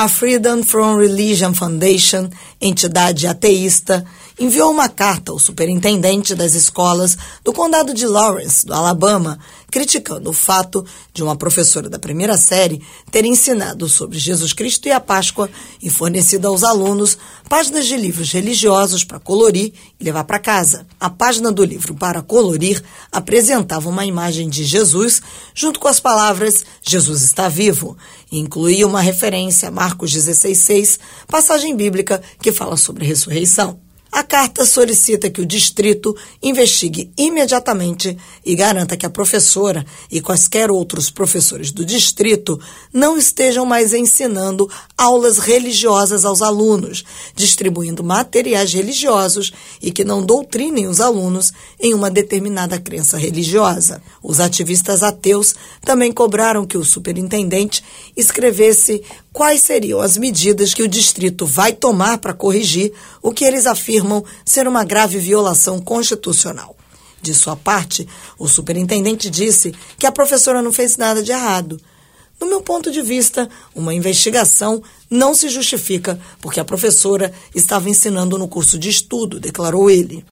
A Freedom from Religion Foundation, entidade ateísta, enviou uma carta ao superintendente das escolas do condado de Lawrence, do Alabama, criticando o fato de uma professora da primeira série ter ensinado sobre Jesus Cristo e a Páscoa e fornecido aos alunos páginas de livros religiosos para colorir e levar para casa. A página do livro para colorir apresentava uma imagem de Jesus junto com as palavras "Jesus está vivo" e incluía uma referência a Marcos 16:6, passagem bíblica que fala sobre a ressurreição. A carta solicita que o distrito investigue imediatamente e garanta que a professora e quaisquer outros professores do distrito não estejam mais ensinando aulas religiosas aos alunos, distribuindo materiais religiosos e que não doutrinem os alunos em uma determinada crença religiosa. Os ativistas ateus também cobraram que o superintendente escrevesse quais seriam as medidas que o distrito vai tomar para corrigir o que eles afirmam ser uma grave violação constitucional. De sua parte, o superintendente disse que a professora não fez nada de errado. No meu ponto de vista, uma investigação não se justifica porque a professora estava ensinando no curso de estudo, declarou ele.